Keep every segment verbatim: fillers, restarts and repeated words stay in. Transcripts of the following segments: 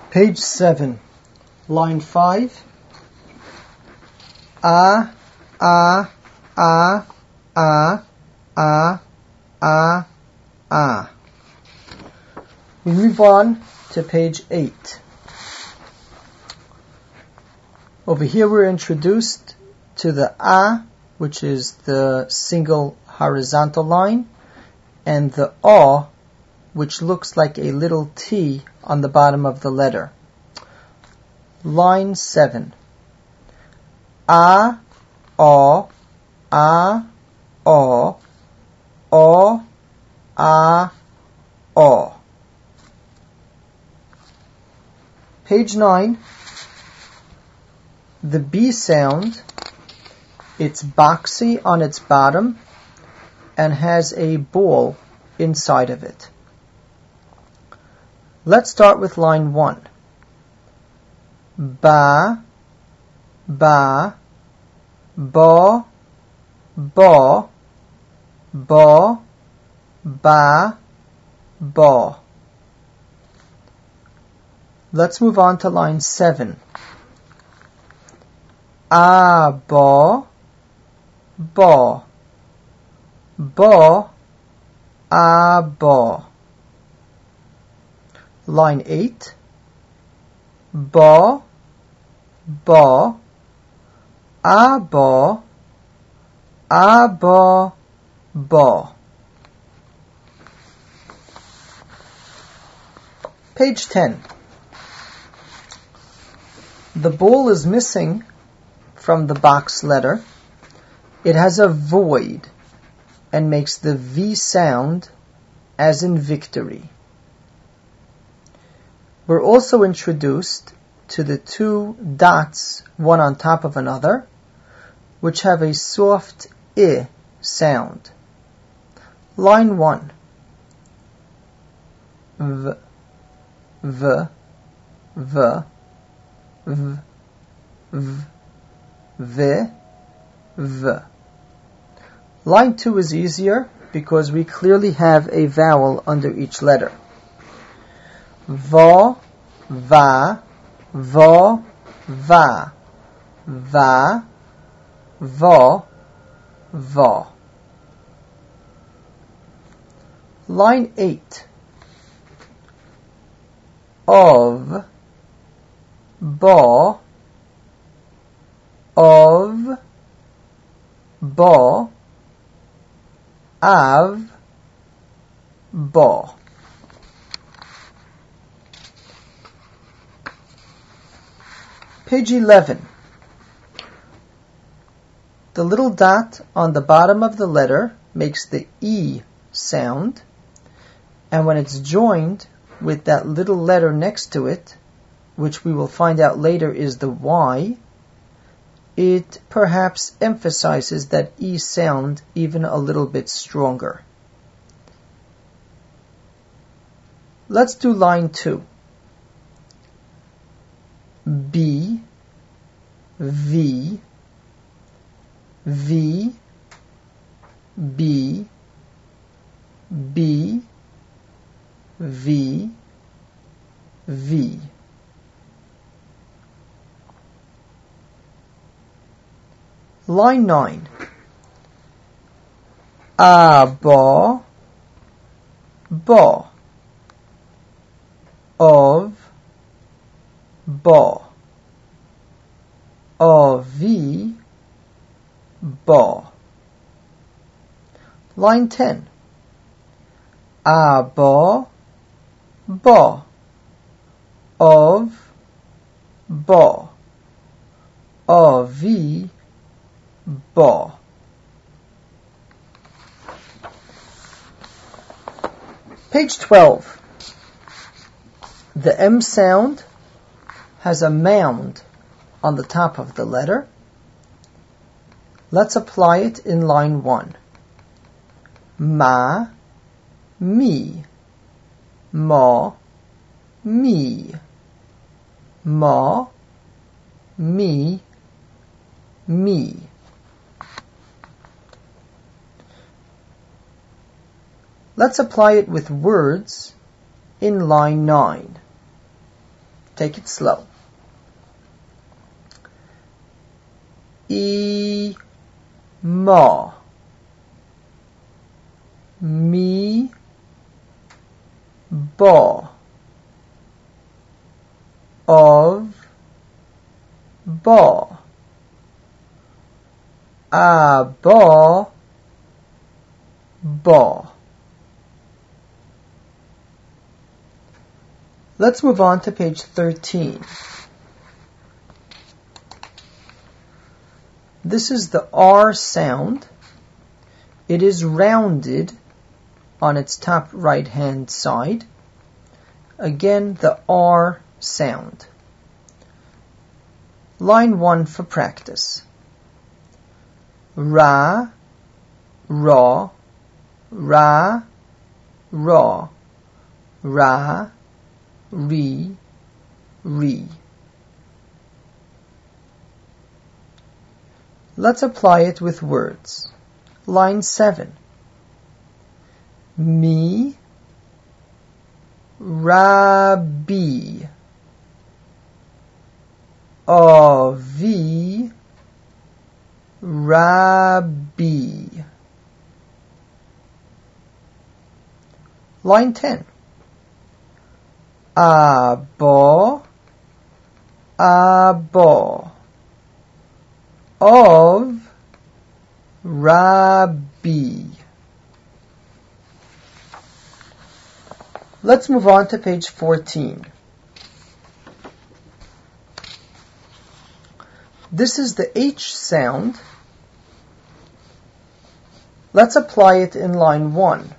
Page seven, line five. A, a, a, a, a, a, a. We move on to page eight. Over here we're introduced to the A, which is the single horizontal line, and the O, which looks like a little T on the bottom of the letter. Line seven. A, O, A, O, O, A, O. Page nine. The B sound, it's boxy on its bottom and has a ball inside of it. Let's start with line one. Ba, ba, bo, bo, bo, ba, bo. Let's move on to line seven. A, bo, bo, bo, a, bo. Line eight. Bo, bo, a, bo, a, bo, bo. Page ten. The ball is missing from the box letter. It has a void and makes the V sound as in victory. We're also introduced to the two dots, one on top of another, which have a soft I sound. Line one. V, V, V, V, V, V, V. Line two is easier because we clearly have a vowel under each letter. Vo, va, vo, va, va, vo, vo. Line eight. Of, bo, of, bo, av, bo. Page eleven. The little dot on the bottom of the letter makes the E sound, and when it's joined with that little letter next to it, which we will find out later is the Y, it perhaps emphasizes that E sound even a little bit stronger. Let's do line two. B, V, V, B, B, V, V. Line nine. A, bo, bo. Of, bo. Of, v, bo. Line ten. A, bo, bo. Of, bo. Of, v, bo. Page twelve. The M sound has a mound on the top of the letter. Let's apply it in line one. Ma, mi. Ma, mi. Ma, mi, me. Let's apply it with words in line nine. Take it slow. E, ma. Mi, ba. Of, ba. A, ba, ba. Let's move on to page thirteen. This is the R sound. It is rounded on its top right-hand side. Again, the R sound. Line one for practice. Ra, ra, ra, ra, ra, re, re. Let's apply it with words. Line seven. Mi, rabbi. Avi, rabbi. Line ten. Abba, abba. Of, rabbi. Let's move on to page fourteen. This is the H sound. Let's apply it in line one.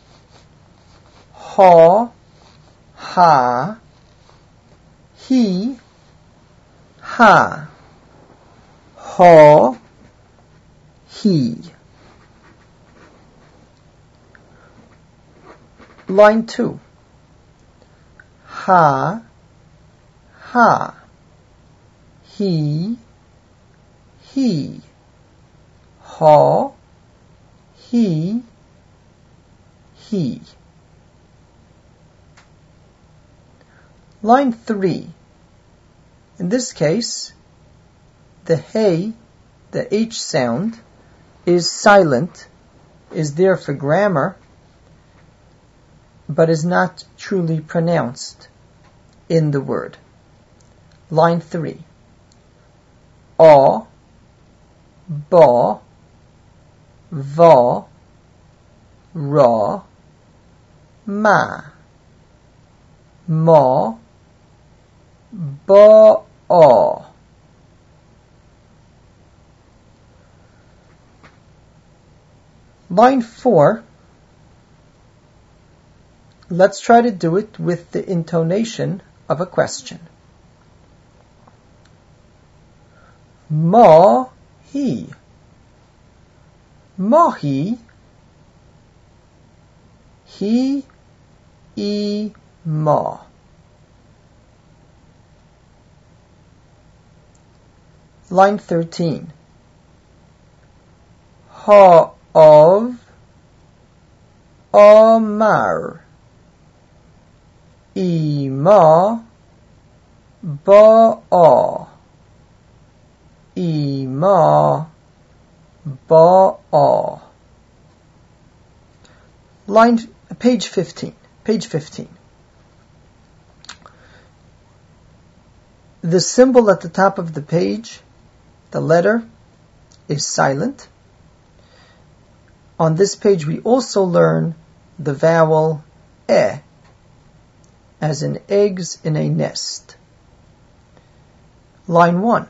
Ha, ha, he, ha. Ha, he. Line two. Ha, ha. He, he. Ha, he, he. Line three. In this case, the hey, the H sound, is silent, is there for grammar, but is not truly pronounced in the word. Line three. A, ba, va, ra, ma, ma, ba, a. Line four, let's try to do it with the intonation of a question. Ma-hi. Mahi. He, e, ma. Line thirteen. Ha, of, amar. Ima, ba'a. Ima, ba'a. Line, page fifteen. Page fifteen. The symbol at the top of the page, the letter, is silent. On this page we also learn the vowel e, as in eggs in a nest. Line one.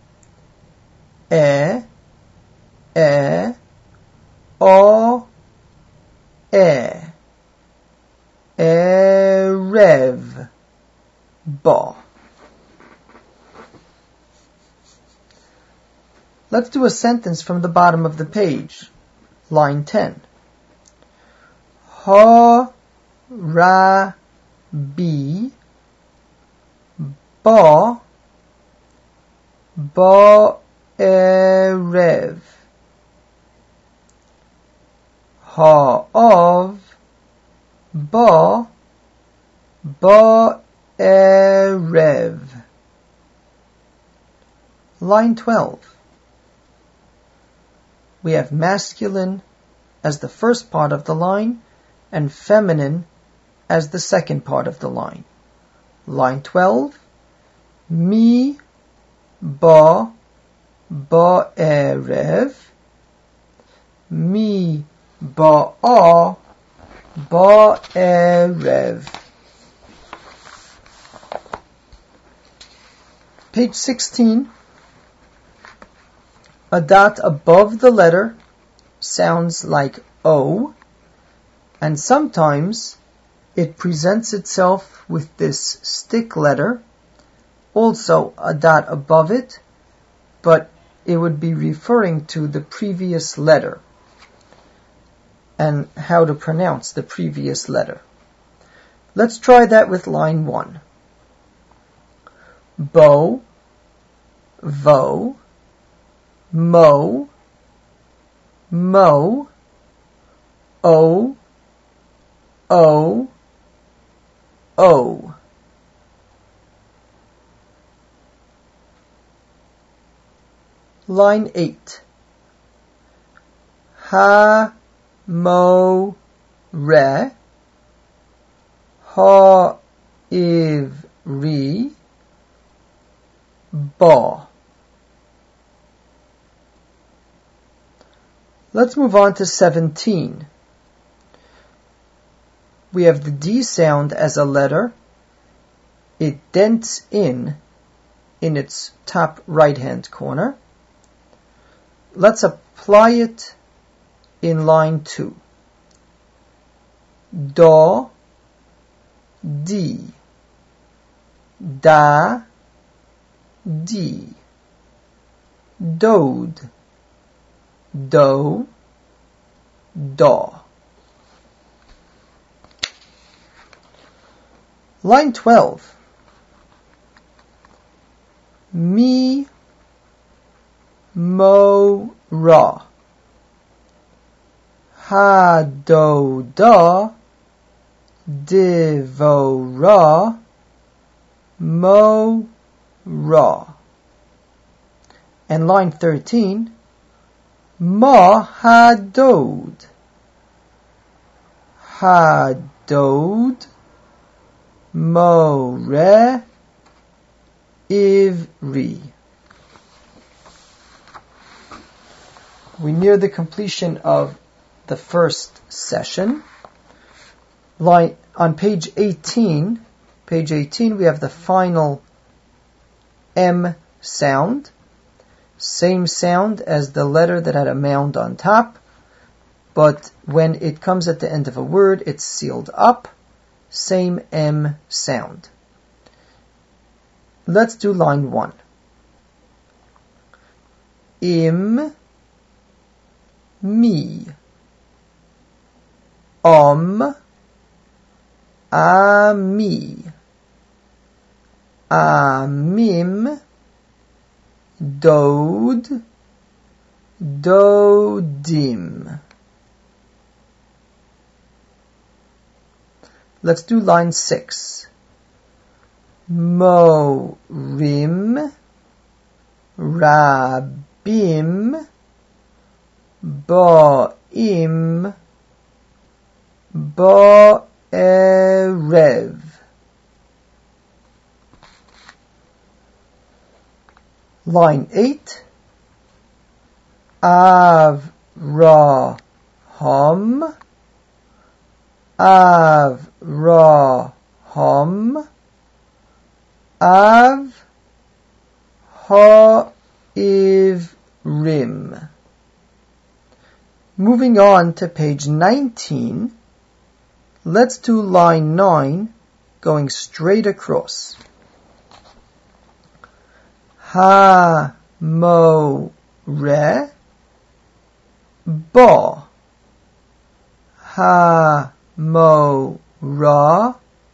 E, e, o, e, erev, ba. Let's do a sentence from the bottom of the page. Line ten. Ha, ra, bi, ba, ba, erev. Ha, of, ba, ba, erev. Line twelve. We have masculine as the first part of the line and feminine as the second part of the line. Line twelve. Mi ba ba erev. Mi ba a ba erev. Page sixteen. A dot above the letter sounds like O, and sometimes it presents itself with this stick letter, also a dot above it, but it would be referring to the previous letter and how to pronounce the previous letter. Let's try that with line one. Bo, vo, mo, mo, o, o, o. Line eight. Ha, mo, re, ha, iv, ri, ba. Let's move on to seventeen. We have the D sound as a letter. It dents in in its top right-hand corner. Let's apply it in line two. Do, di, da, di, dode, do, do. Line twelve. Mi, mo, ra. Ha, do, da. Di, vo, ra. Mo, ra. And line thirteen. Ma, ha, dode. Ha, dode. Mo, re, iv, ri. We near the completion of the first session. Line, on page eighteen, page eighteen, we have the final M sound. Same sound as the letter that had a mound on top, but when it comes at the end of a word, it's sealed up. Same M sound. Let's do line one. Im, mi, om, ami, amim, dode, dodim. Let's do line six. Mo, rim, rabim, ba'im, ba'erev. Line eight. Av, ra, hum, Av, ra, hum, Av, ha, iv, rim. Moving on to page nineteen, let's do line nine, going straight across. Ha, mo, re, ba. Ha, mo, ra,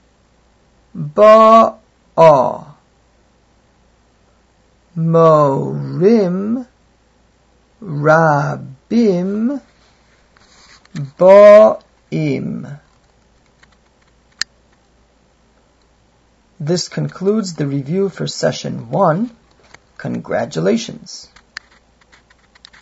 ba, a. Mo, rim, rabim, ba, im. This concludes the review for session one. Congratulations!